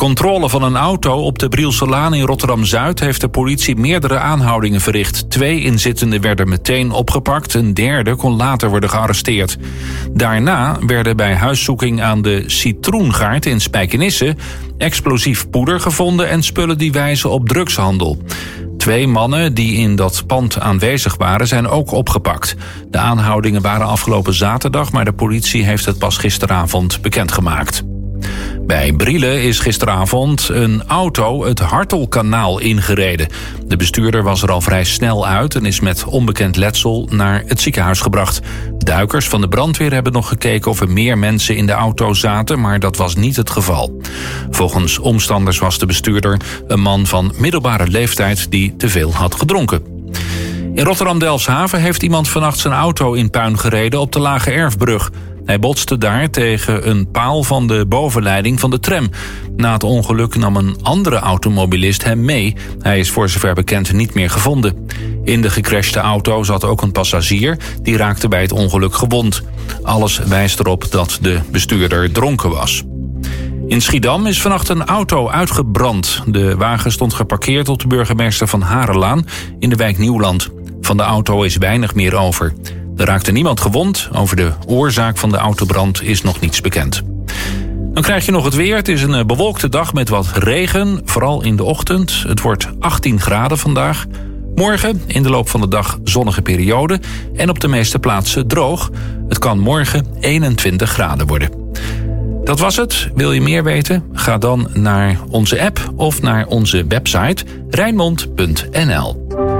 Controle van een auto op de Brielselaan in Rotterdam-Zuid heeft de politie meerdere aanhoudingen verricht. 2 inzittenden werden meteen opgepakt, een derde kon later worden gearresteerd. Daarna werden bij huiszoeking aan de Citroengaard in Spijkenisse explosief poeder gevonden en spullen die wijzen op drugshandel. 2 mannen die in dat pand aanwezig waren zijn ook opgepakt. De aanhoudingen waren afgelopen zaterdag, maar de politie heeft het pas gisteravond bekendgemaakt. Bij Brielen is gisteravond een auto het Hartelkanaal ingereden. De bestuurder was er al vrij snel uit en is met onbekend letsel naar het ziekenhuis gebracht. Duikers van de brandweer hebben nog gekeken of er meer mensen in de auto zaten, maar dat was niet het geval. Volgens omstanders was de bestuurder een man van middelbare leeftijd die te veel had gedronken. In Rotterdam-Delfshaven heeft iemand vannacht zijn auto in puin gereden op de Lage Erfbrug. Hij botste daar tegen een paal van de bovenleiding van de tram. Na het ongeluk nam een andere automobilist hem mee. Hij is voor zover bekend niet meer gevonden. In de gecrashte auto zat ook een passagier. Die raakte bij het ongeluk gewond. Alles wijst erop dat de bestuurder dronken was. In Schiedam is vannacht een auto uitgebrand. De wagen stond geparkeerd op de burgemeester van Harelaan in de wijk Nieuwland. Van de auto is weinig meer over. Er raakte niemand gewond. Over de oorzaak van de autobrand is nog niets bekend. Dan krijg je nog het weer. Het is een bewolkte dag met wat regen, vooral in de ochtend. Het wordt 18 graden vandaag. Morgen in de loop van de dag zonnige periode en op de meeste plaatsen droog. Het kan morgen 21 graden worden. Dat was het. Wil je meer weten? Ga dan naar onze app of naar onze website rijnmond.nl.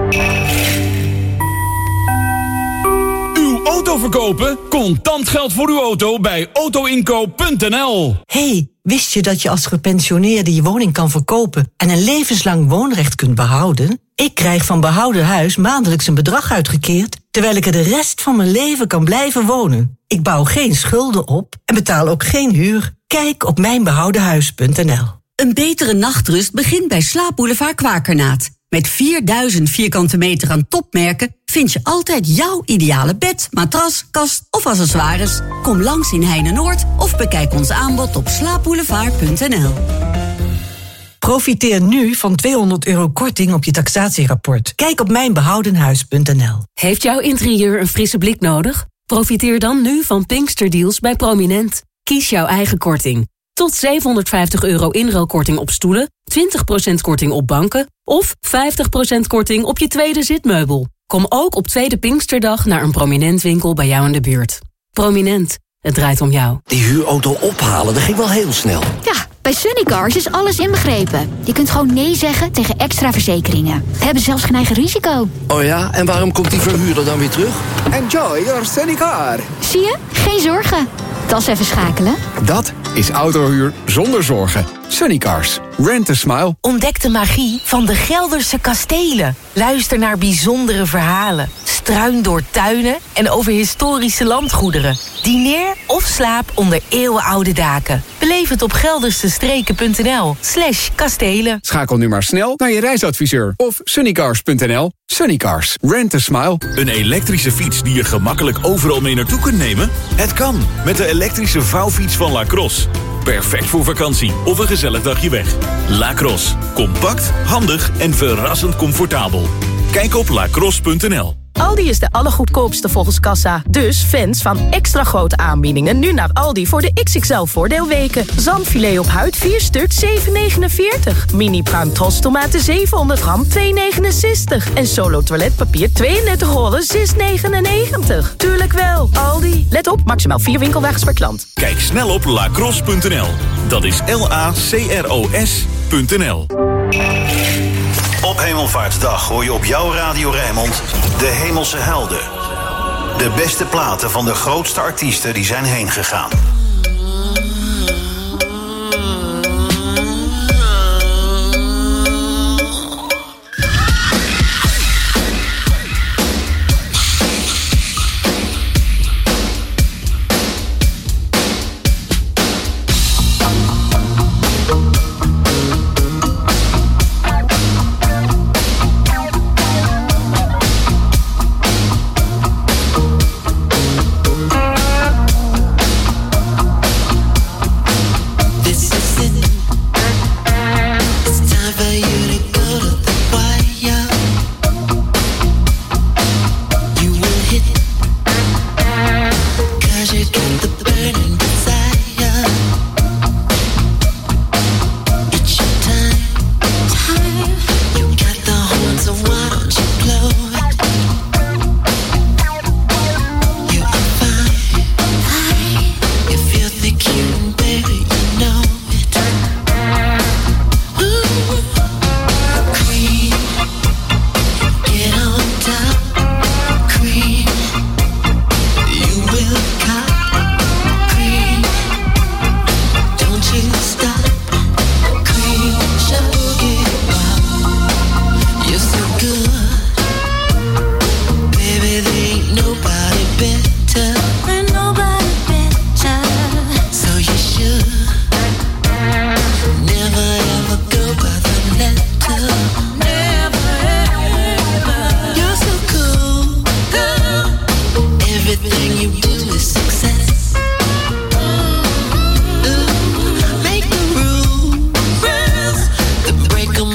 Auto verkopen? Contant geld voor uw auto bij autoinkoop.nl. Hey, wist je dat je als gepensioneerde je woning kan verkopen en een levenslang woonrecht kunt behouden? Ik krijg van Behouden Huis maandelijks een bedrag uitgekeerd, terwijl ik er de rest van mijn leven kan blijven wonen. Ik bouw geen schulden op en betaal ook geen huur. Kijk op mijnbehoudenhuis.nl. Een betere nachtrust begint bij Slaapboulevard Kwakernaat. Met 4000 vierkante meter aan topmerken vind je altijd jouw ideale bed, matras, kast of accessoires. Kom langs in Heine-Noord of bekijk ons aanbod op slaapboulevard.nl. Profiteer nu van €200 korting op je taxatierapport. Kijk op mijnbehoudenhuis.nl. Heeft jouw interieur een frisse blik nodig? Profiteer dan nu van Pinksterdeals bij Prominent. Kies jouw eigen korting. Tot €750 inruilkorting op stoelen, 20% korting op banken of 50% korting op je tweede zitmeubel. Kom ook op tweede Pinksterdag naar een Prominent winkel bij jou in de buurt. Prominent, het draait om jou. Die huurauto ophalen, dat ging wel heel snel. Ja, bij Sunnycars is alles inbegrepen. Je kunt gewoon nee zeggen tegen extra verzekeringen. We hebben zelfs geen eigen risico. Oh ja, en waarom komt die verhuurder dan weer terug? Enjoy your Sunnycar. Zie je? Geen zorgen. Tas even schakelen. Dat is autohuur zonder zorgen. Sunnycars. Rent a smile. Ontdek de magie van de Gelderse kastelen. Luister naar bijzondere verhalen. Struin door tuinen en over historische landgoederen. Dineer of slaap onder eeuwenoude daken. Beleef het op geldersestreken.nl/kastelen. Schakel nu maar snel naar je reisadviseur of sunnycars.nl. Sunnycars. Rent a smile. Een elektrische fiets die je gemakkelijk overal mee naartoe kunt nemen? Het kan met de elektrische vouwfiets van Lacrosse. Perfect voor vakantie of een gezellig dagje weg. Lacrosse. Compact, handig en verrassend comfortabel. Kijk op lacrosse.nl. Aldi is de allergoedkoopste volgens kassa. Dus fans van extra grote aanbiedingen nu naar Aldi voor de XXL voordeelweken. Zalmfilet op huid 4 stuk 7,49. Mini pruim tomaten 700 gram 2,69. En Solo toiletpapier 32 rollen 6,99. Tuurlijk wel, Aldi. Let op, maximaal 4 winkelwagens per klant. Kijk snel op lacrosse.nl. Dat is LACROS.nl. Op Hemelvaartsdag hoor je op jouw Radio Rijnmond de Hemelse Helden. De beste platen van de grootste artiesten die zijn heen gegaan.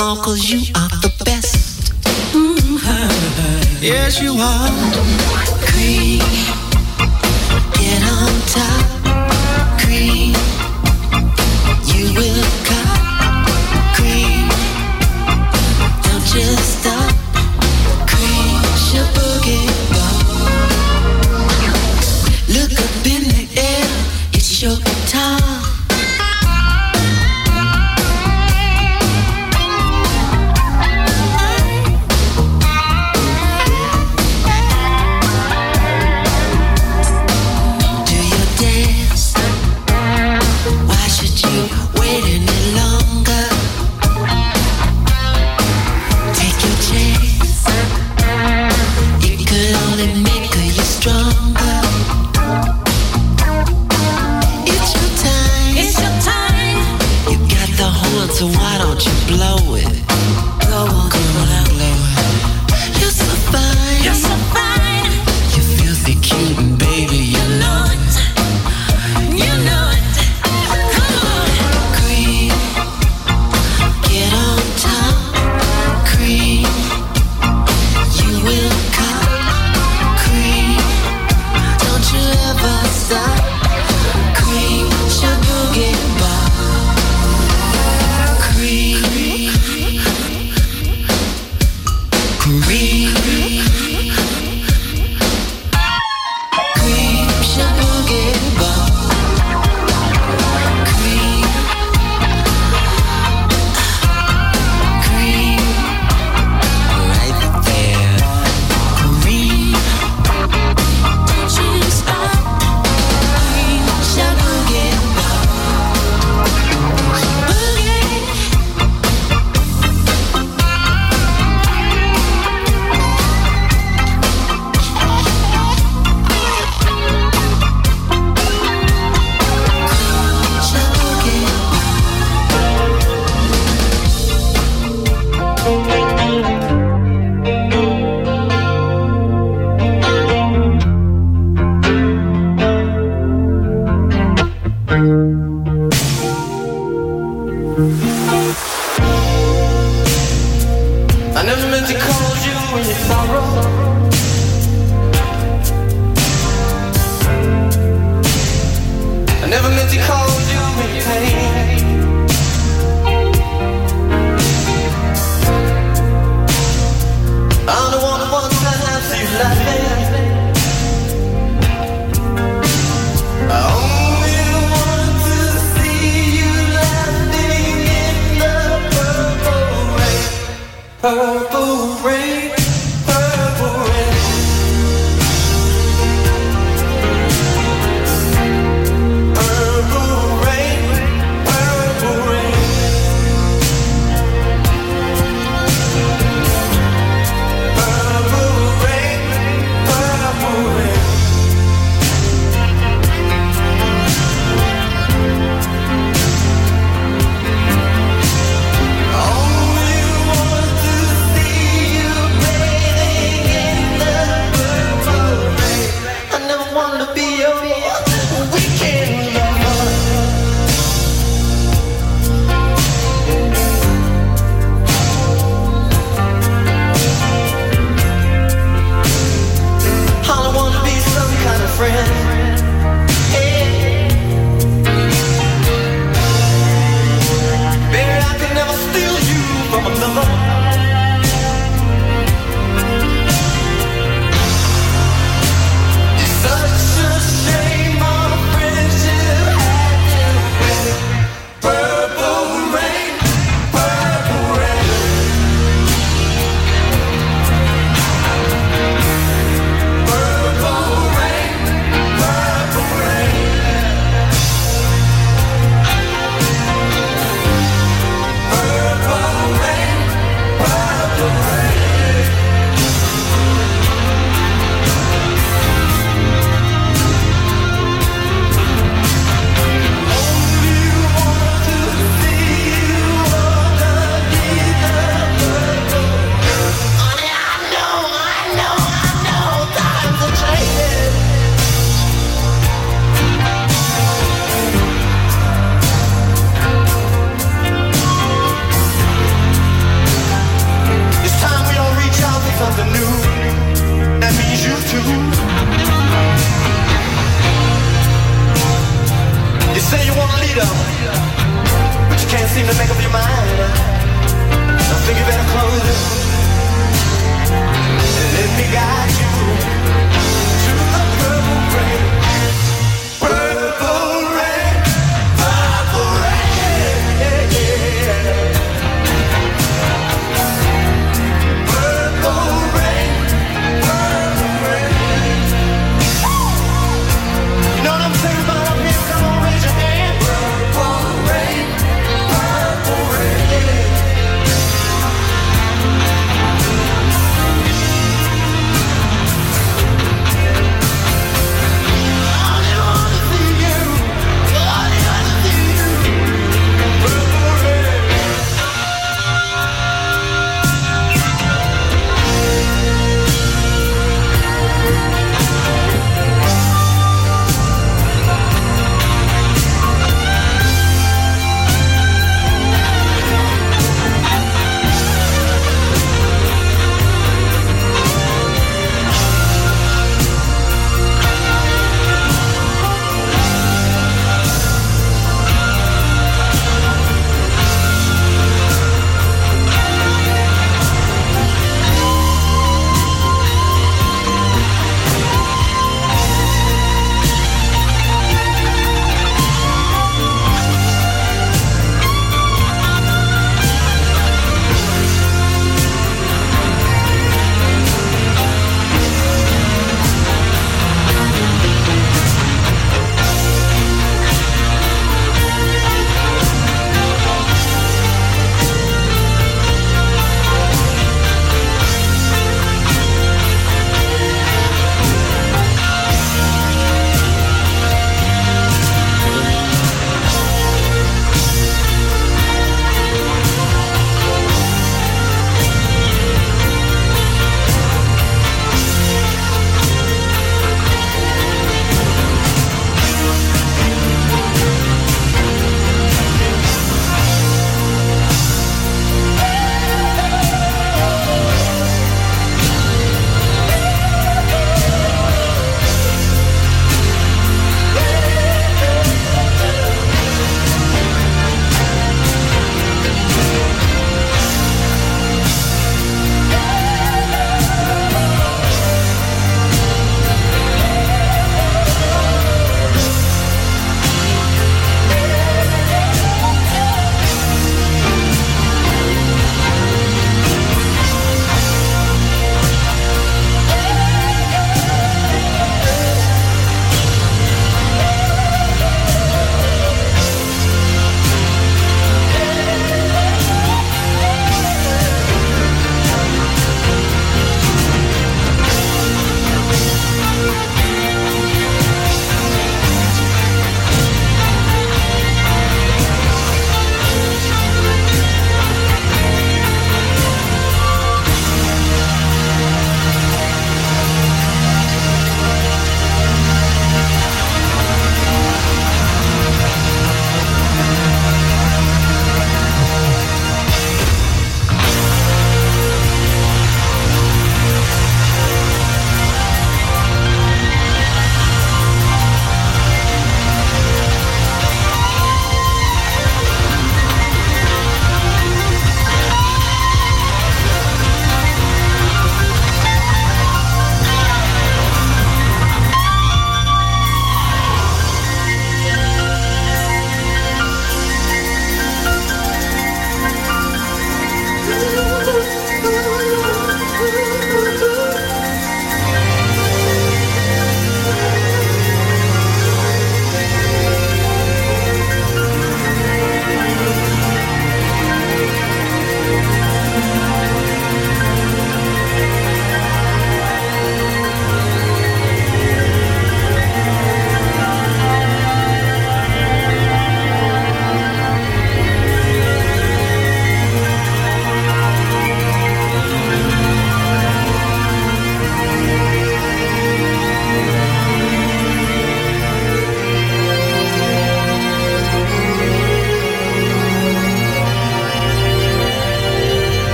more, 'cause you are the best. Yes, you are. Cream, get on top. Cream, you will cut. Cream, don't just stop. Cream, your boogie ball. Look up in the air, it's your time. So why don't you blow it? Blow on, come on, blow it. You're so fine, you're so fine. You're filthy cute and baby, you know it. You know it. Come on, cream, get on top. Cream, you will cut. Cream, don't you ever stop. Cream, your boogie bar. Oh, you want to see make up your mind. I think you better close it and let me guide you to the purple rain. Purple rain, purple rain, yeah, yeah. Purple rain, purple rain. You know what I'm saying about up here? Come on, raise your hand. Purple rain, purple rain.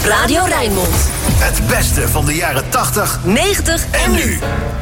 Radio Rijnmond. Het beste van de jaren 80, 90 en nu.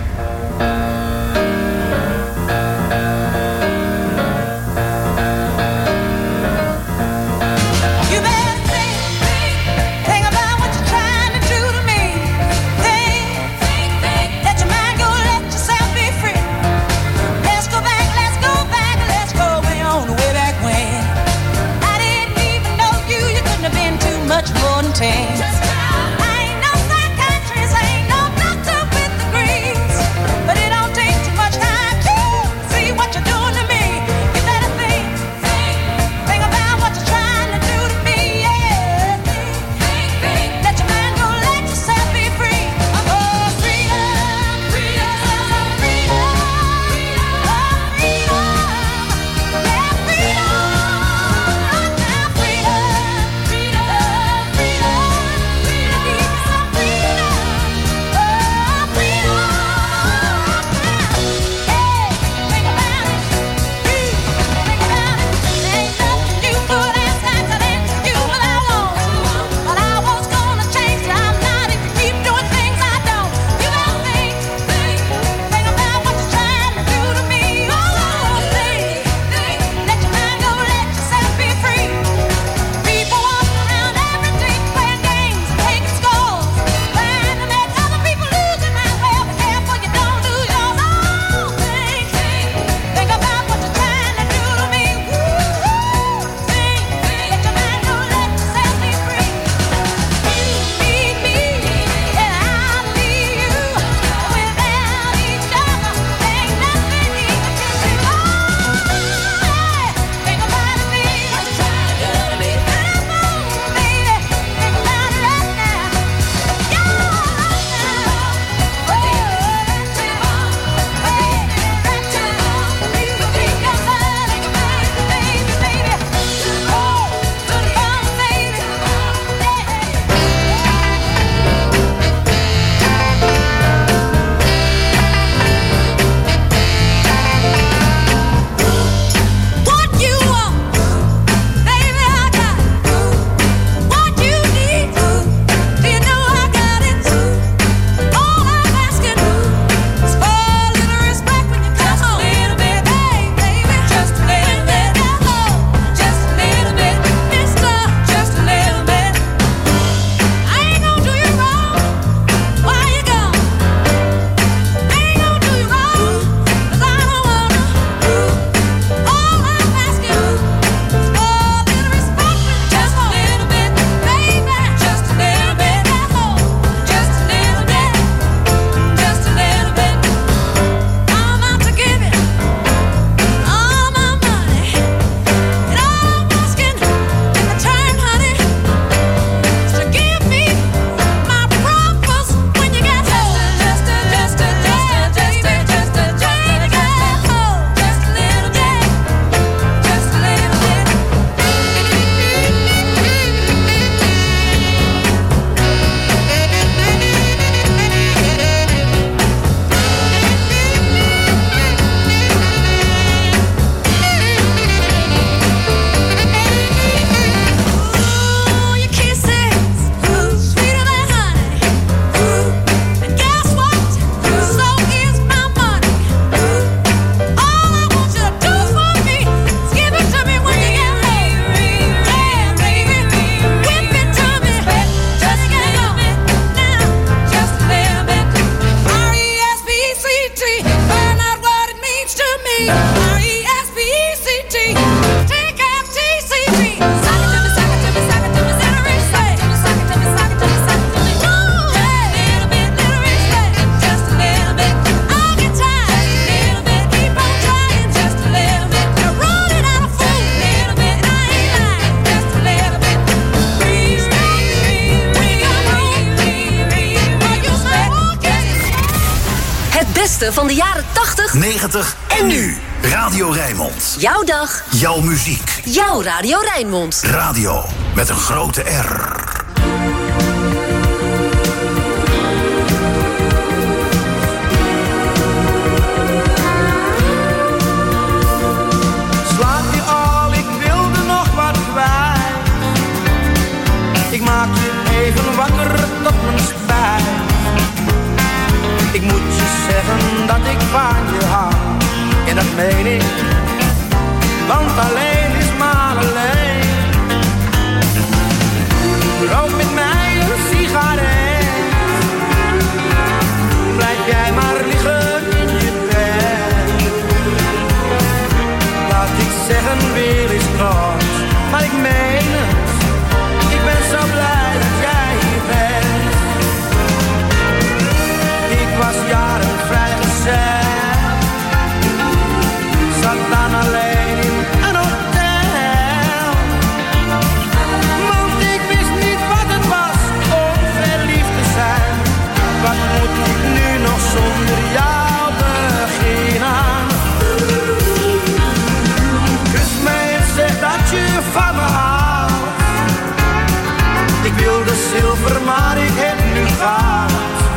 Ain't no psychiatrist, ain't no doctor with degrees, but it don't take too much time to see what you're doing to me. You better think about what you're trying to do to me. Yeah, think, let your mind go, let yourself be free. Oh, freedom, freedom, freedom, oh, freedom, yeah, freedom, now freedom, freedom. beste van de jaren 80, 90 en nu. Radio Rijnmond. Jouw dag. Jouw muziek. Jouw Radio Rijnmond. Radio met een grote R. Slaap je al, ik wilde nog wat kwijt. Ik maak je even van je hou. En dat meen ik, want alleen is maar alleen. Rook met mij een sigaret. Blijf jij maar liggen in je bed. Laat ik zeggen, weer is kort, maar ik meen het. Ik ben zo blij dat jij hier bent. Ik was jaren vrijgezel, zat dan alleen in een hotel. Want ik wist niet wat het was om verliefd te zijn. Wat moet ik nu nog zonder jou beginnen? Kus mij en zeg dat je van me houdt. Ik wilde zilver, maar ik heb nu goud.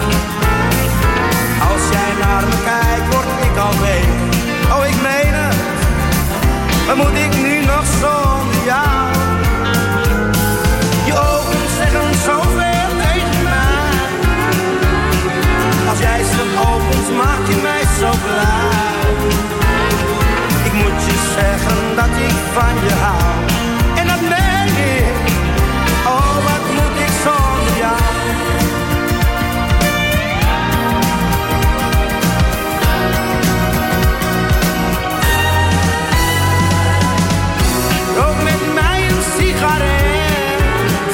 Als jij naar me kijkt, word ik al week. Oh, ik meen het. Wat moet ik nu nog zonder jou? Je ogen zeggen zoveel tegen mij. Als jij ze opent, maak je mij zo blij. Ik moet je zeggen dat ik van je hou. En dat meen ik. Oh, wat moet ik zonder jou? Rook met mij een sigaret.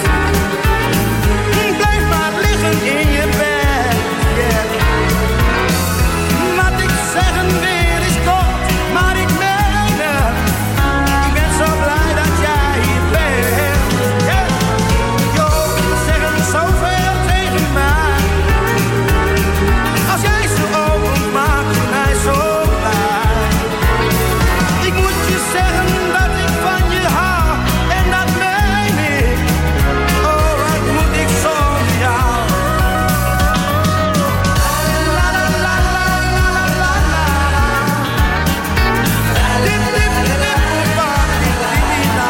Blijf maar liggen in je bed, yeah. Wat ik zeggen wil is kort, maar ik meen het. Ik ben zo blij dat jij hier bent, yeah. Je ogen zeggen zoveel tegen mij. Als jij ze opent, maak je mij zo blij. Ik moet je zeggen dat ik van je hou, en dat meen ik. Oh, wat moet ik zonder jou? La la la la la la la la. Dip dip dip dip pa dip dip da.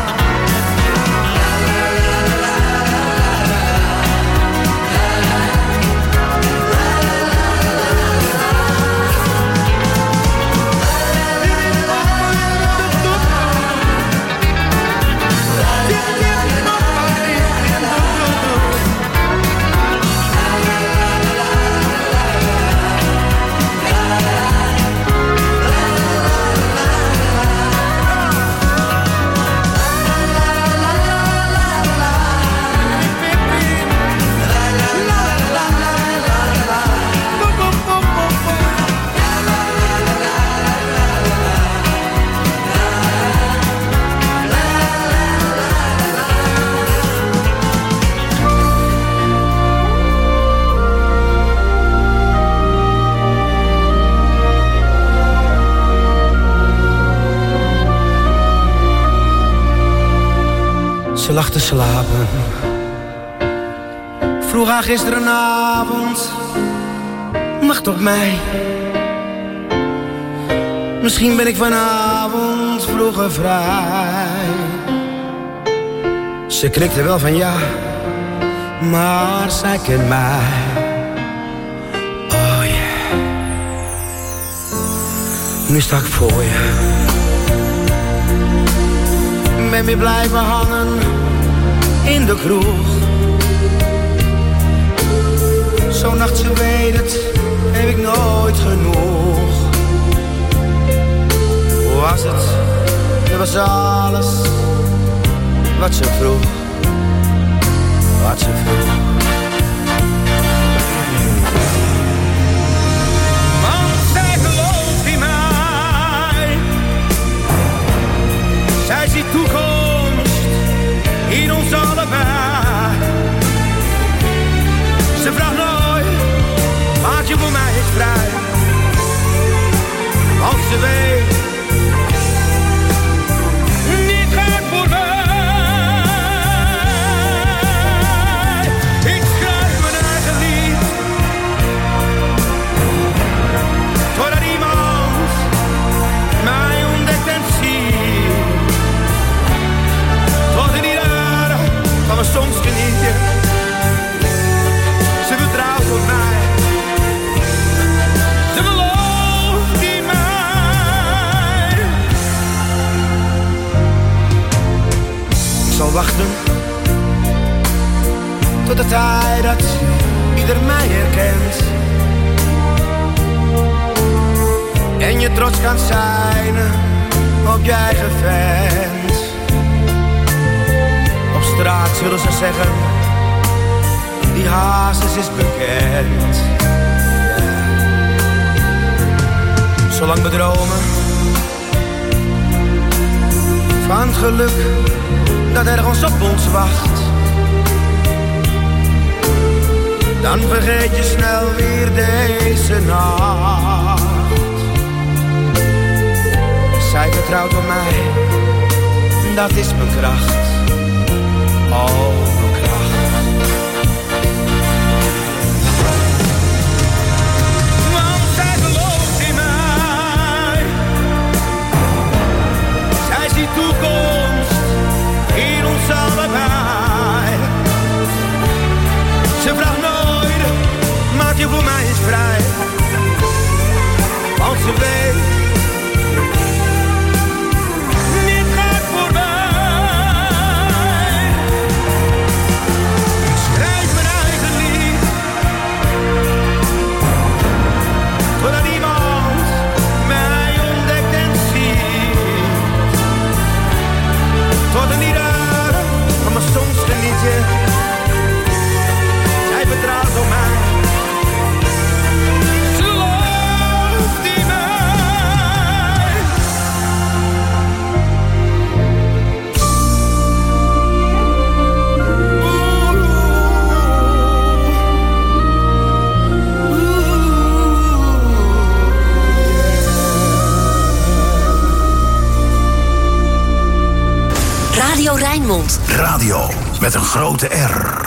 Ze lag te slapen. Vroeg haar gisterenavond, wacht op mij. Misschien ben ik vanavond vroeger vrij. Ze knikte wel van ja, maar zij kent mij. Oh yeah. Nu sta ik voor je. Ben weer blijven hangen in de kroeg. Zo'n nacht, ze weet het, heb ik nooit genoeg. Hoe was het? Het was alles wat ze vroeg. Wat ze vroeg. Want zij gelooft in mij. Zij ziet toekomst in ons allebei. Ze vraagt nooit, maak je voor mij eens vrij. Want ze weet, dit gaat voor mij. Ik schrijf mijn eigen lied, totdat iemand mij ontdekt en ziet. Tot in die dagen van me soms genieten. Ze vertrouwt op mij. Ze belooft zal wachten tot de tijd dat ieder mij herkent. En je trots kan zijn op je eigen fans. Op straat zullen ze zeggen, die Hazes is bekend. Zolang we dromen van het geluk dat ergens op ons wacht, dan vergeet je snel weer deze nacht. Zij vertrouwt op mij, dat is mijn kracht. Oh, mijn kracht. Want zij gelooft in mij. Zij ziet toekomst in ons allebei. Ze vraagt nooit, maak je voor mij eens vrij. Want ze weet, dit gaat voorbij. Ik schrijf mijn eigen lied, totdat iemand mij ontdekt en ziet. Tot een ieder van mijn soms genietje. Zij vertrouwt op mij. Ze gelooft in mij. Radio Rijnmond. Radio met een grote R.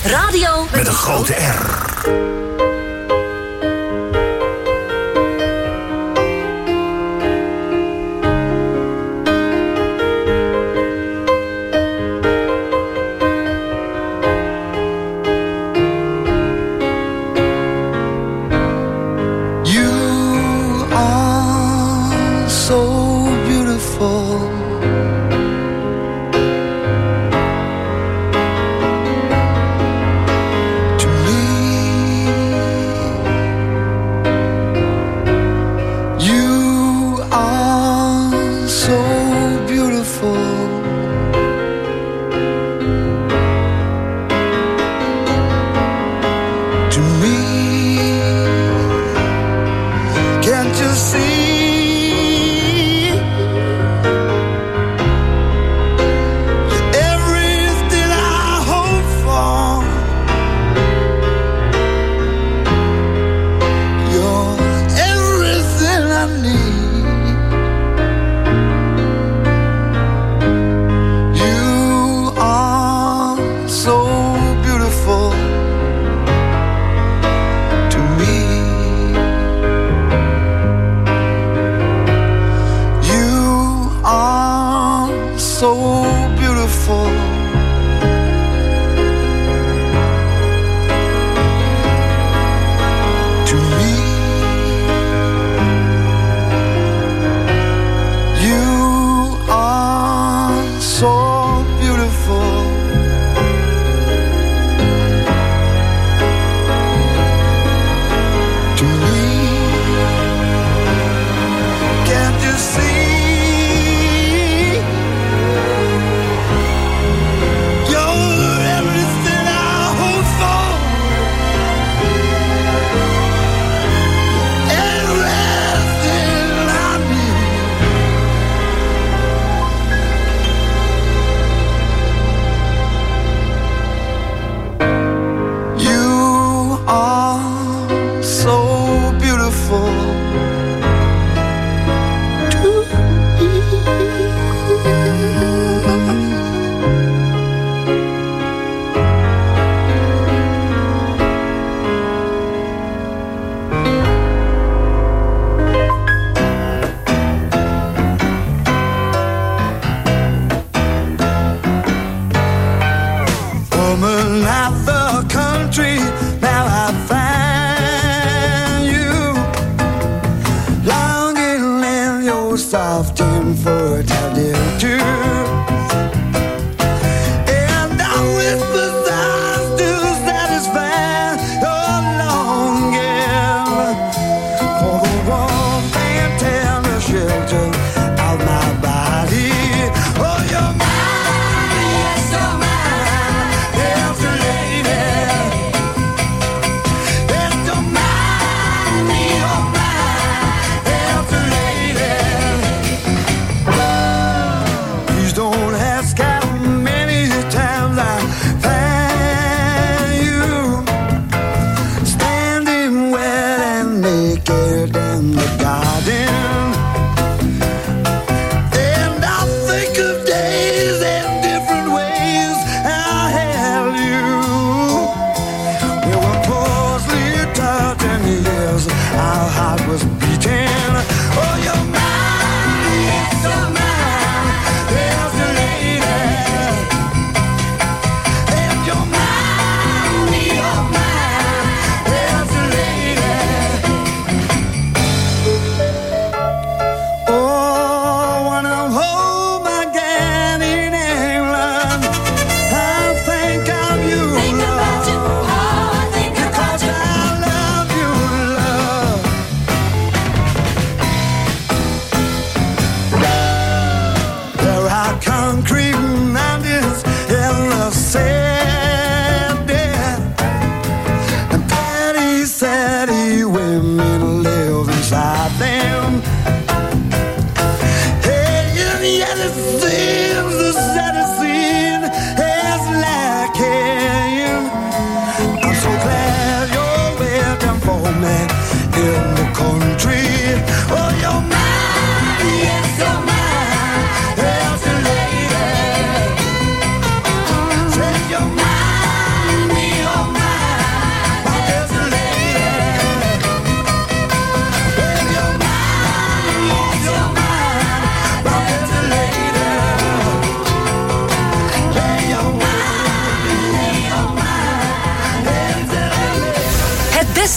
Radio Met een grote R.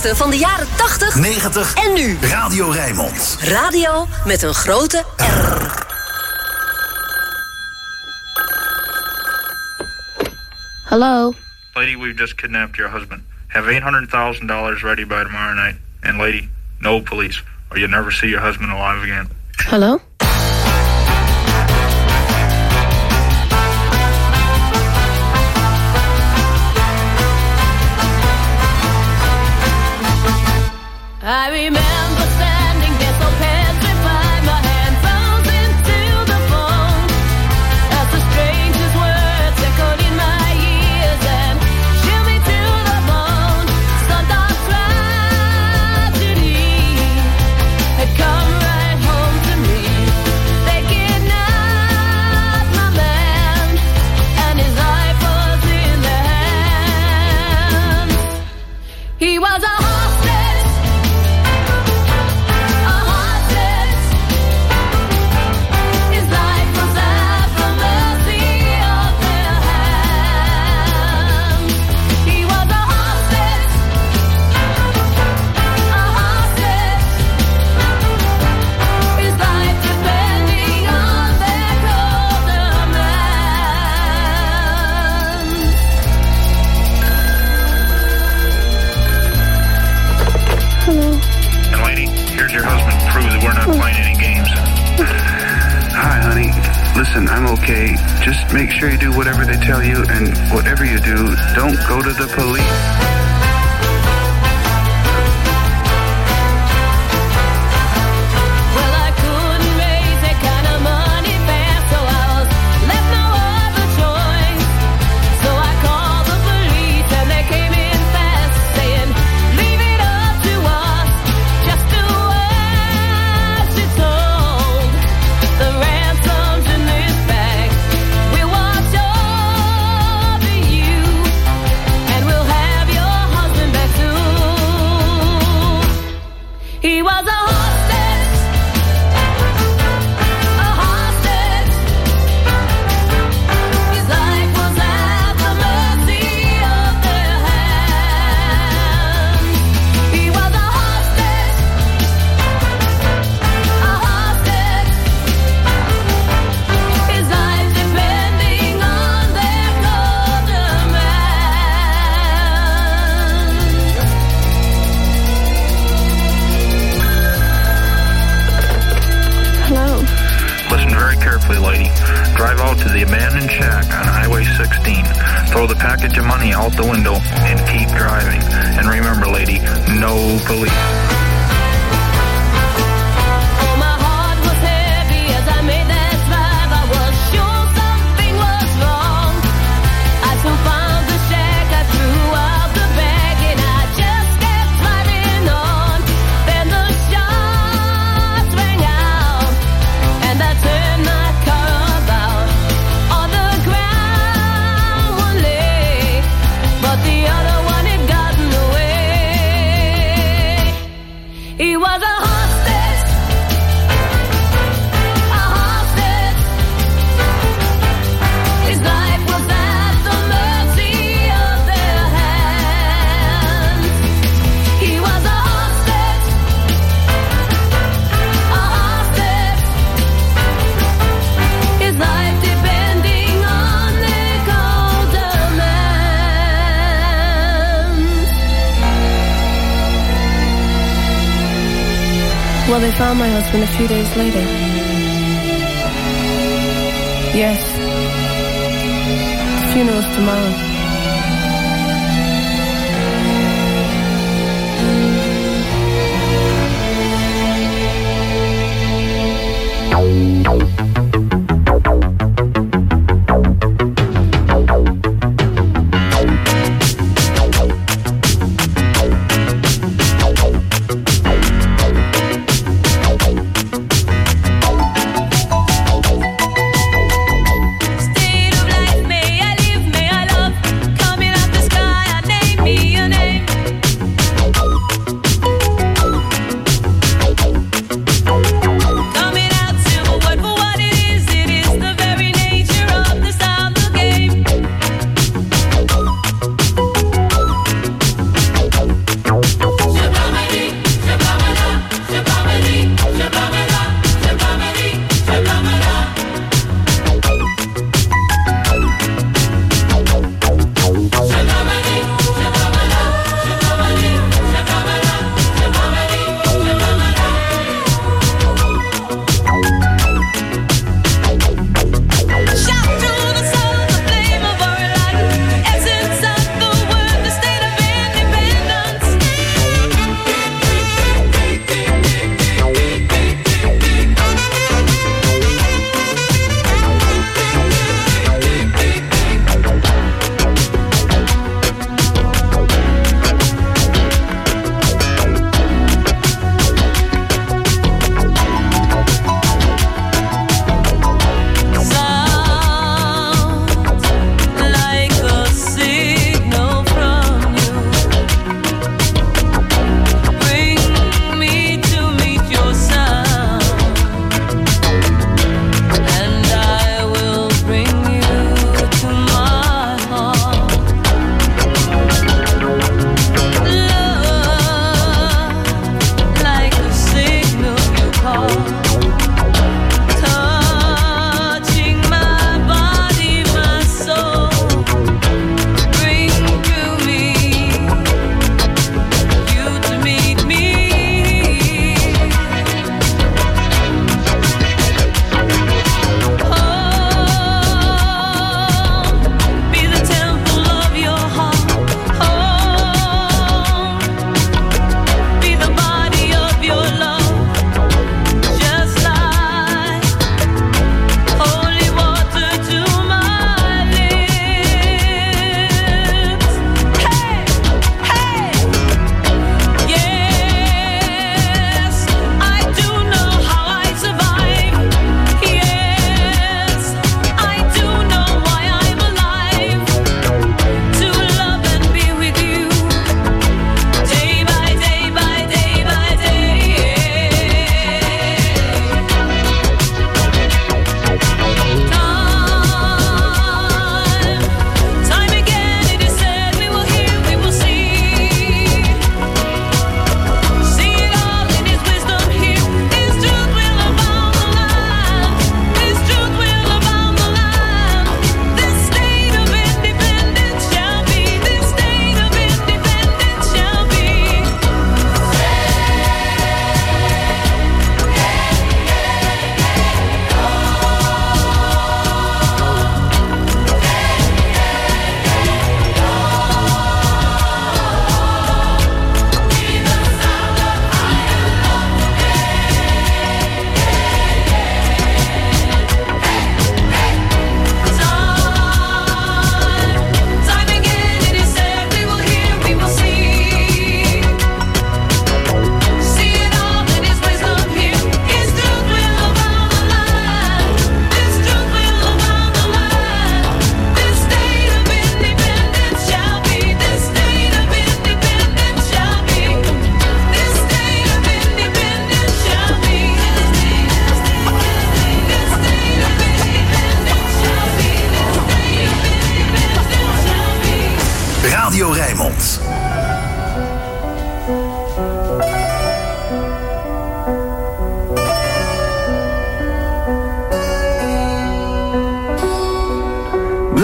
beste van de jaren 80, 90 en nu. Radio Rijnmond. Radio met een grote R. Hello? Lady, we've just kidnapped your husband. Have $800,000 ready by tomorrow night. And lady, no police, or you'll never see your husband alive again. Hello? I remember standing there so petrified, my hand frozen to the bone, as the strangest words echoed in my ears and chilled me to the bone. Some dark tragedy had come right home to me. They kidnapped my man, and his life was in their hands. He was a Listen, I'm okay. Just make sure you do whatever they tell you, and whatever you do, don't go to the police. Drive out to the abandoned shack on Highway 16. Throw the package of money out the window and keep driving. And remember, lady, no police. Well, they found my husband a few days later. Yes. The funeral's tomorrow. State of life, may I live, may I love.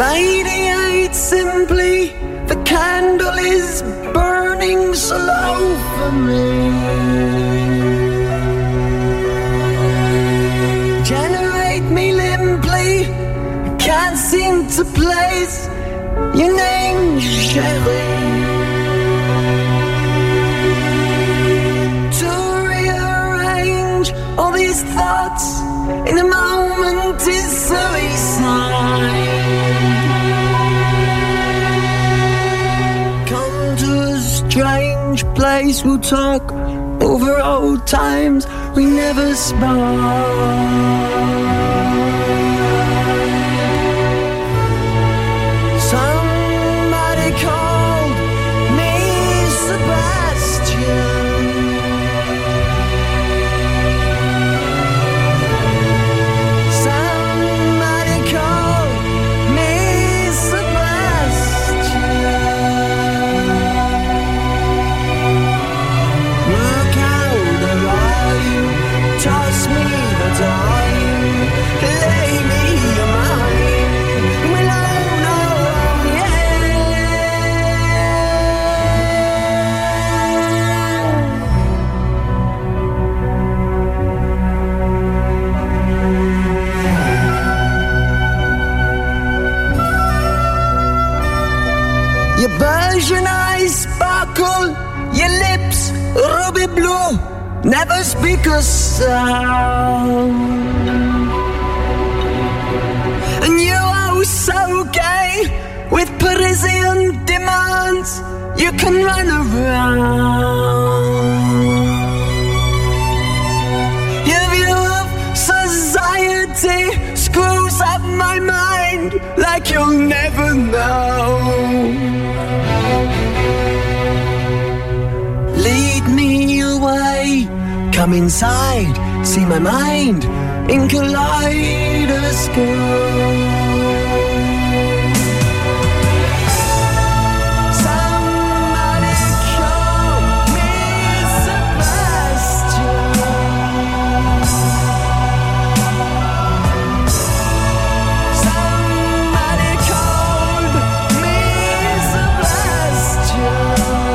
Radiate simply, the candle is burning slow for me. Generate me limply, I can't seem to place your name, Sherry. To rearrange all these thoughts in a moment is suicide. Come to a strange place, we'll talk over old times we never spoke. Somebody called me Sebastian. Somebody called me Sebastian. Look out the line, toss me the dime, lay me a mine. Well, oh no, your Persian eyes sparkle, your lips ruby blue, never speak a sound. And you are so gay with Parisian demands, you can run around. Your view of society screws up my mind like you'll never know. Lead me away, come inside, see my mind in kaleidoscope. Somebody call me Sebastian. Somebody called me Sebastian.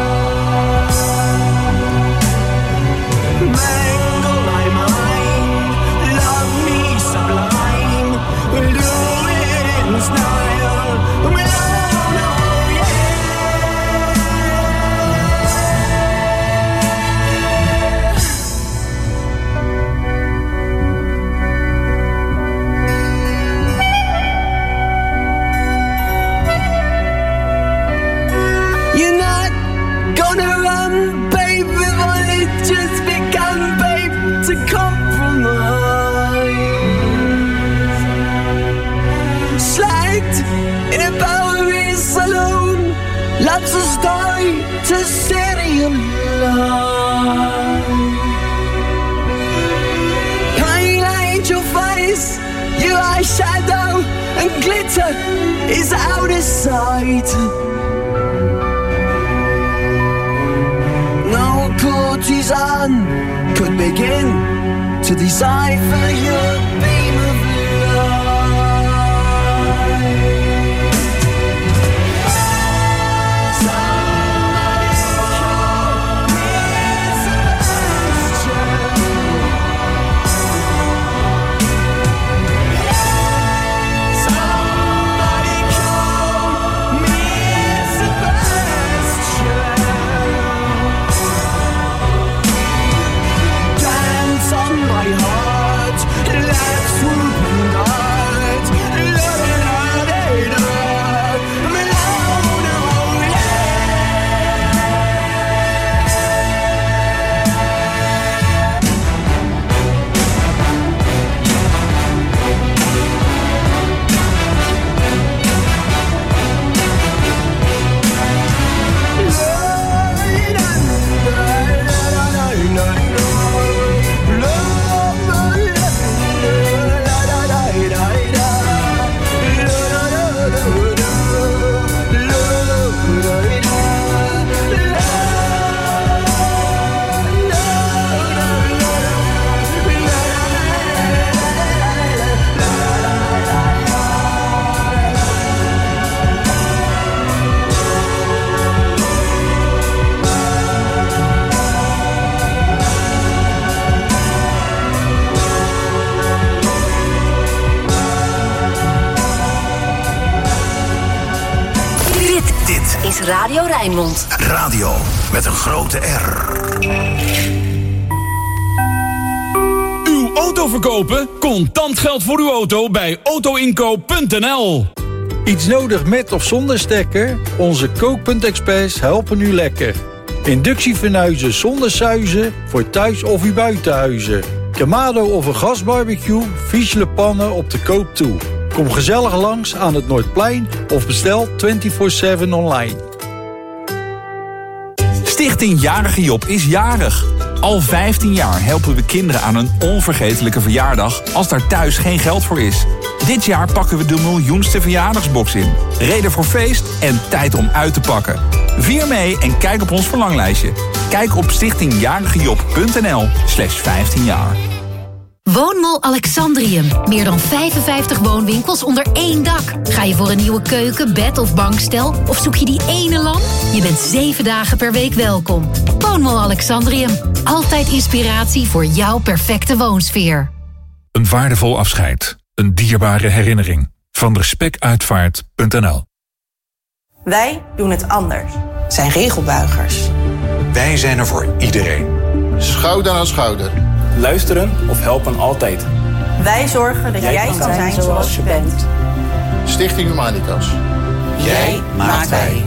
Mangle my mind, love me sublime. We'll do it in style. We'll all know, you're not gonna run, babe, we've only just begun, babe, to compromise. Slagged in a Bowery saloon, love's a story to serialize. Pale angel face, your eyeshadow and glitter is out of sight. No courtesan could begin to decipher your beam of light. Somebody call me Sebastian. Somebody call me Sebastian. Dance on my heart, let's swoop and dart. Love is Radio Rijnmond. Radio met een grote R. Uw auto verkopen? Contant geld voor uw auto bij autoinkoop.nl. Iets nodig met of zonder stekker? Onze Kook.experts helpen u lekker. Inductiefornuizen zonder suizen voor thuis of uw buitenhuizen. Kamado of een gasbarbecue, Fiesle pannen op de koop toe. Kom gezellig langs aan het Noordplein of bestel 24/7 online. Stichting Jarige Job is jarig. Al 15 jaar helpen we kinderen aan een onvergetelijke verjaardag als daar thuis geen geld voor is. Dit jaar pakken we de miljoenste verjaardagsbox in. Reden voor feest en tijd om uit te pakken. Vier mee en kijk op ons verlanglijstje. Kijk op stichtingjarigejob.nl/15 jaar. Woonmall Alexandrium. Meer dan 55 woonwinkels onder één dak. Ga je voor een nieuwe keuken, bed of bankstel? Of zoek je die ene lamp? Je bent 7 dagen per week welkom. Woonmall Alexandrium. Altijd inspiratie voor jouw perfecte woonsfeer. Een waardevol afscheid. Een dierbare herinnering. Van respectuitvaart.nl. Wij doen het anders. Zijn regelbuigers. Wij zijn er voor iedereen. Schouder aan schouder. Luisteren of helpen altijd. Wij zorgen dat jij kan zijn zoals je bent. Stichting Humanitas. Jij maakt wij.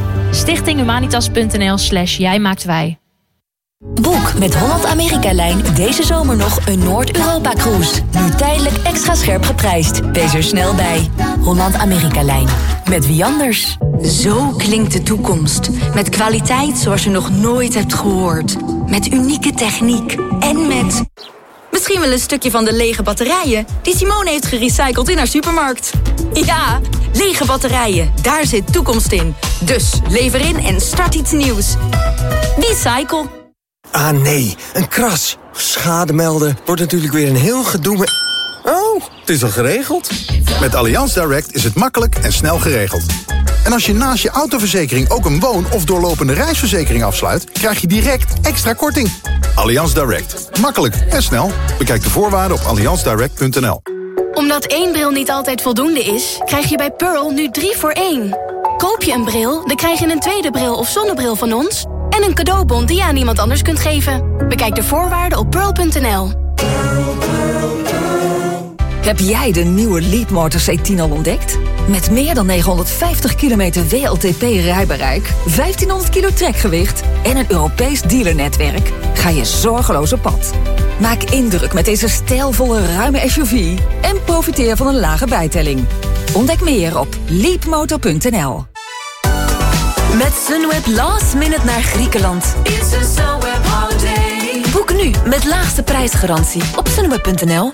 Stichtinghumanitas.nl/jij maakt wij. Boek met Holland-Amerika-lijn deze zomer nog een Noord-Europa-cruise. Nu tijdelijk extra scherp geprijsd. Wees er snel bij. Holland-Amerika-lijn. Met wie anders? Zo klinkt de toekomst. Met kwaliteit zoals je nog nooit hebt gehoord. Met unieke techniek. En met... Misschien wel een stukje van de lege batterijen die Simone heeft gerecycled in haar supermarkt. Ja, lege batterijen. Daar zit toekomst in. Dus lever in en start iets nieuws. Recycle. Ah nee, een kras. Schade melden wordt natuurlijk weer een heel gedoe met... Oh, het is al geregeld? Met Allianz Direct is het makkelijk en snel geregeld. En als je naast je autoverzekering ook een woon- of doorlopende reisverzekering afsluit, krijg je direct extra korting. Allianz Direct. Makkelijk en snel. Bekijk de voorwaarden op allianzdirect.nl. Omdat 1 bril niet altijd voldoende is, krijg je bij Pearl nu 3 voor 1. Koop je een bril, dan krijg je een tweede bril of zonnebril van ons... en een cadeaubon die je aan iemand anders kunt geven. Bekijk de voorwaarden op pearl.nl. Heb jij de nieuwe Leapmotor C10 al ontdekt? Met meer dan 950 kilometer WLTP-rijbereik, 1500 kilo trekgewicht en een Europees dealernetwerk ga je zorgeloos op pad. Maak indruk met deze stijlvolle ruime SUV en profiteer van een lage bijtelling. Ontdek meer op leapmotor.nl. Met Sunweb last minute naar Griekenland. Boek nu met laagste prijsgarantie op sunweb.nl.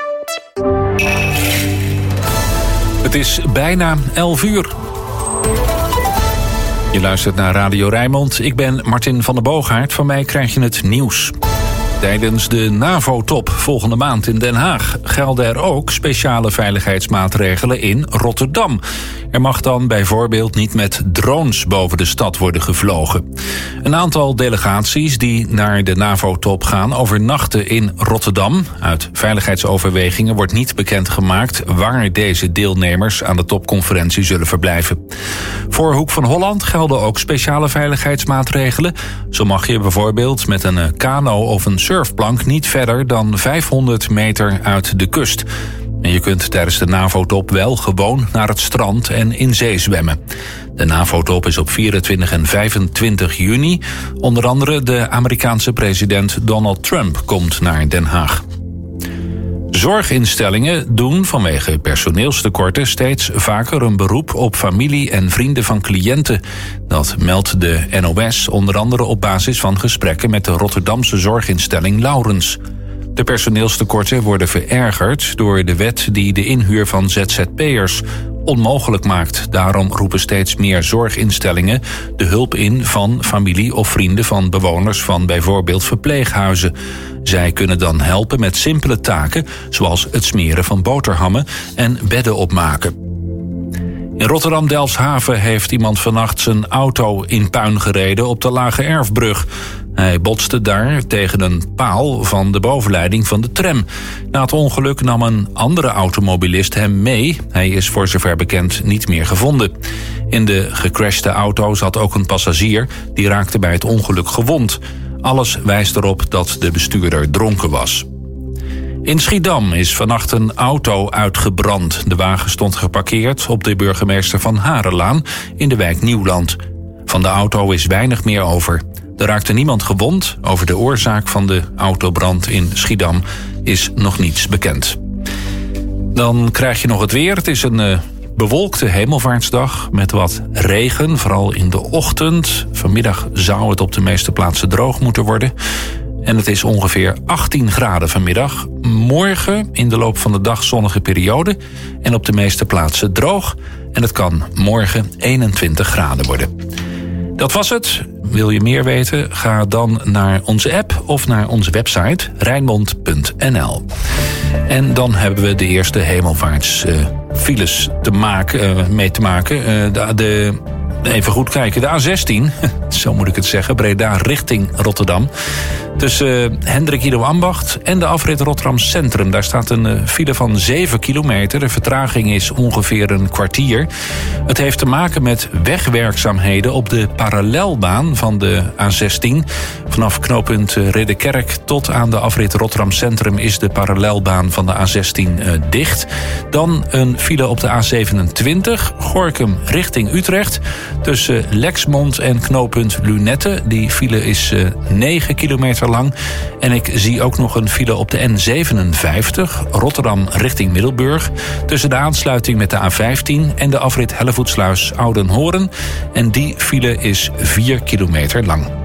Het is bijna 11 uur. Je luistert naar Radio Rijnmond. Ik ben Martin van der Boogaard. Van mij krijg je het nieuws. Tijdens de NAVO-top volgende maand in Den Haag gelden er ook speciale veiligheidsmaatregelen in Rotterdam. Er mag dan bijvoorbeeld niet met drones boven de stad worden gevlogen. Een aantal delegaties die naar de NAVO-top gaan overnachten in Rotterdam. Uit veiligheidsoverwegingen wordt niet bekendgemaakt waar deze deelnemers aan de topconferentie zullen verblijven. Voor Hoek van Holland gelden ook speciale veiligheidsmaatregelen. Zo mag je bijvoorbeeld met een kano of een surfplank niet verder dan 500 meter uit de kust. En je kunt tijdens de NAVO-top wel gewoon naar het strand en in zee zwemmen. De NAVO-top is op 24 en 25 juni. Onder andere de Amerikaanse president Donald Trump komt naar Den Haag. Zorginstellingen doen vanwege personeelstekorten steeds vaker een beroep op familie en vrienden van cliënten. Dat meldt de NOS onder andere op basis van gesprekken met de Rotterdamse zorginstelling Laurens. De personeelstekorten worden verergerd door de wet die de inhuur van ZZP'ers onmogelijk maakt. Daarom roepen steeds meer zorginstellingen de hulp in van familie of vrienden van bewoners van bijvoorbeeld verpleeghuizen. Zij kunnen dan helpen met simpele taken, zoals het smeren van boterhammen en bedden opmaken. In Rotterdam-Delfshaven heeft iemand vannacht zijn auto in puin gereden op de Lage Erfbrug. Hij botste daar tegen een paal van de bovenleiding van de tram. Na het ongeluk nam een andere automobilist hem mee. Hij is voor zover bekend niet meer gevonden. In de gecrashte auto zat ook een passagier. Die raakte bij het ongeluk gewond. Alles wijst erop dat de bestuurder dronken was. In Schiedam is vannacht een auto uitgebrand. De wagen stond geparkeerd op de burgemeester Van Harenlaan in de wijk Nieuwland. Van de auto is weinig meer over. Er raakte niemand gewond. Over de oorzaak van de autobrand in Schiedam is nog niets bekend. Dan krijg je nog het weer. Het is een bewolkte hemelvaartsdag met wat regen, vooral in de ochtend. Vanmiddag zou het op de meeste plaatsen droog moeten worden. En het is ongeveer 18 graden vanmiddag. Morgen in de loop van de dag zonnige periode. En op de meeste plaatsen droog. En het kan morgen 21 graden worden. Dat was het. Wil je meer weten? Ga dan naar onze app of naar onze website Rijnmond.nl. En dan hebben we de eerste hemelvaartsfiles mee te maken. Even goed kijken, de A16, zo moet ik het zeggen, Breda richting Rotterdam. Tussen Hendrik Ido Ambacht en de afrit Rotterdam Centrum. Daar staat een file van 7 kilometer. De vertraging is ongeveer een kwartier. Het heeft te maken met wegwerkzaamheden op de parallelbaan van de A16. Vanaf knooppunt Ridderkerk tot aan de afrit Rotterdam Centrum is de parallelbaan van de A16 dicht. Dan een file op de A27, Gorinchem richting Utrecht. Tussen Lexmond en knooppunt Lunette. Die file is 9 kilometer lang. En ik zie ook nog een file op de N57, Rotterdam richting Middelburg. Tussen de aansluiting met de A15 en de afrit Hellevoetsluis Oudenhoorn. En die file is 4 kilometer lang.